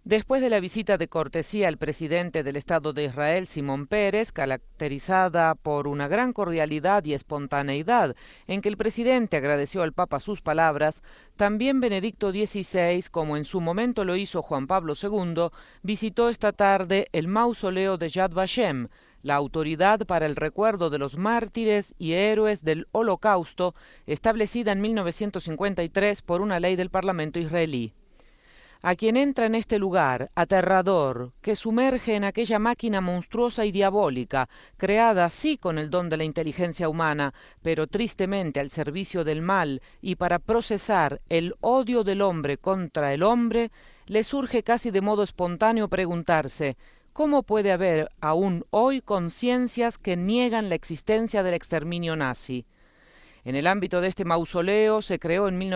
Después de la visita de cortesía al presidente del Estado de Israel, Simón Peres, caracterizada por una gran cordialidad y espontaneidad, en que el presidente agradeció al Papa sus palabras, también Benedicto XVI, como en su momento lo hizo Juan Pablo II, visitó esta tarde el mausoleo de Yad Vashem, la autoridad para el recuerdo de los mártires y héroes del Holocausto, establecida en 1953 por una ley del Parlamento israelí. A quien entra en este lugar, aterrador, que sumerge en aquella máquina monstruosa y diabólica, creada sí con el don de la inteligencia humana, pero tristemente al servicio del mal y para procesar el odio del hombre contra el hombre, le surge casi de modo espontáneo preguntarse: ¿cómo puede haber aún hoy conciencias que niegan la existencia del exterminio nazi? En el ámbito de este mausoleo se creó en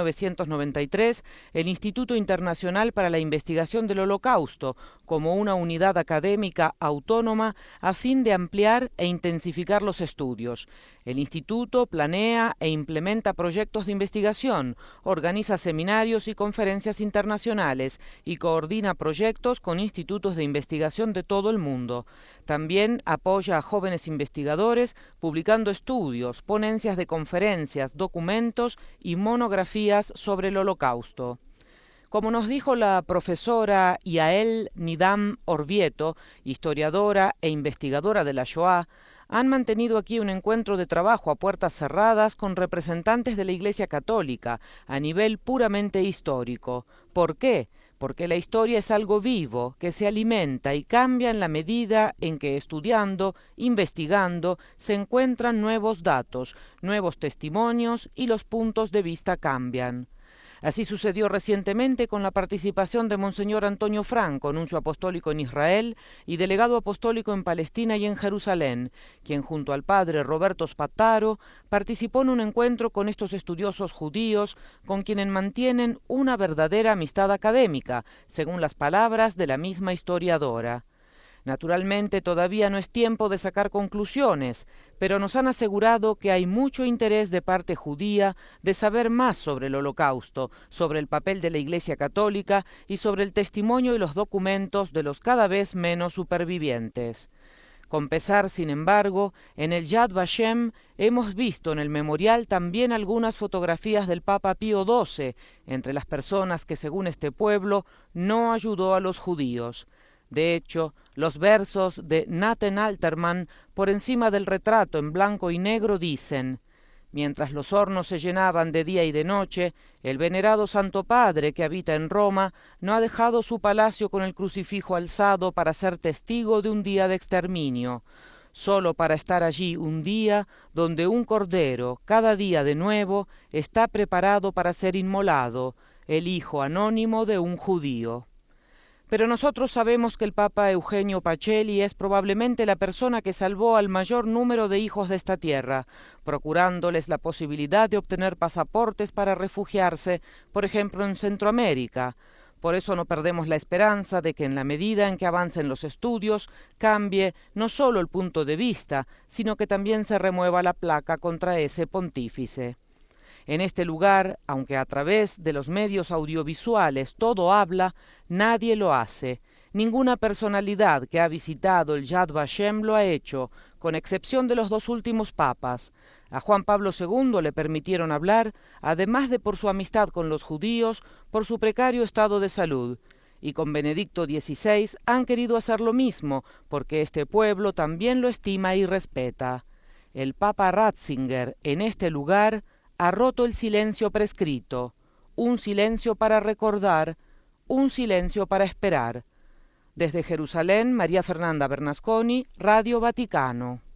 1993 el Instituto Internacional para la Investigación del Holocausto como una unidad académica autónoma a fin de ampliar e intensificar los estudios. El instituto planea e implementa proyectos de investigación, organiza seminarios y conferencias internacionales y coordina proyectos con institutos de investigación de todo el mundo. También apoya a jóvenes investigadores publicando estudios, ponencias de conferencias, documentos y monografías sobre el Holocausto. Como nos dijo la profesora Yael Nidam Orvieto, historiadora e investigadora de la Shoah, han mantenido aquí un encuentro de trabajo a puertas cerradas con representantes de la Iglesia Católica, a nivel puramente histórico. ¿Por qué? Porque la historia es algo vivo, que se alimenta y cambia en la medida en que estudiando, investigando, se encuentran nuevos datos, nuevos testimonios y los puntos de vista cambian. Así sucedió recientemente con la participación de Monseñor Antonio Franco, nuncio apostólico en Israel y delegado apostólico en Palestina y en Jerusalén, quien junto al padre Roberto Spataro participó en un encuentro con estos estudiosos judíos con quienes mantienen una verdadera amistad académica, según las palabras de la misma historiadora. Naturalmente todavía no es tiempo de sacar conclusiones, pero nos han asegurado que hay mucho interés de parte judía de saber más sobre el Holocausto, sobre el papel de la Iglesia Católica y sobre el testimonio y los documentos de los cada vez menos supervivientes. Con pesar, sin embargo, en el Yad Vashem hemos visto en el memorial también algunas fotografías del Papa Pío XII, entre las personas que, según este pueblo, no ayudó a los judíos. De hecho, los versos de Nathan Alterman por encima del retrato en blanco y negro dicen: mientras los hornos se llenaban de día y de noche, el venerado Santo Padre que habita en Roma no ha dejado su palacio con el crucifijo alzado para ser testigo de un día de exterminio, solo para estar allí un día donde un cordero, cada día de nuevo, está preparado para ser inmolado, el hijo anónimo de un judío. Pero nosotros sabemos que el Papa Eugenio Pacelli es probablemente la persona que salvó al mayor número de hijos de esta tierra, procurándoles la posibilidad de obtener pasaportes para refugiarse, por ejemplo, en Centroamérica. Por eso no perdemos la esperanza de que en la medida en que avancen los estudios cambie no solo el punto de vista, sino que también se remueva la placa contra ese pontífice. En este lugar, aunque a través de los medios audiovisuales todo habla, nadie lo hace. Ninguna personalidad que ha visitado el Yad Vashem lo ha hecho, con excepción de los dos últimos papas. A Juan Pablo II le permitieron hablar, además de por su amistad con los judíos, por su precario estado de salud. Y con Benedicto XVI han querido hacer lo mismo, porque este pueblo también lo estima y respeta. El Papa Ratzinger, en este lugar, ha roto el silencio prescrito, un silencio para recordar, un silencio para esperar. Desde Jerusalén, María Fernanda Bernasconi, Radio Vaticano.